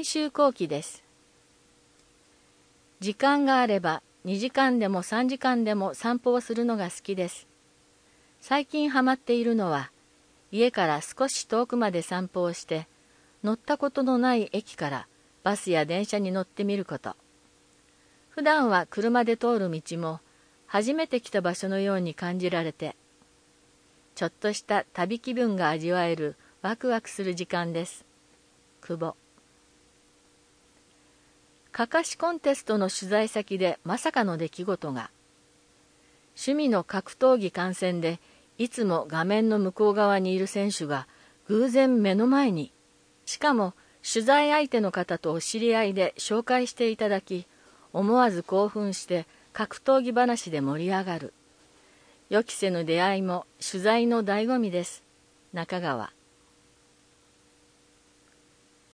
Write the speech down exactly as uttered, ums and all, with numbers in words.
練習後期です。時間があればにじかんでもさんじかんでも散歩をするのが好きです。最近ハマっているのは、家から少し遠くまで散歩をして、乗ったことのない駅からバスや電車に乗ってみること。普段は車で通る道も、初めて来た場所のように感じられて、ちょっとした旅気分が味わえるワクワクする時間です。久保。かかしコンテストの取材先でまさかの出来事が。趣味の格闘技観戦でいつも画面の向こう側にいる選手が偶然目の前に、しかも取材相手の方とお知り合いで紹介していただき、思わず興奮して格闘技話で盛り上がる。予期せぬ出会いも取材の醍醐味です。中川。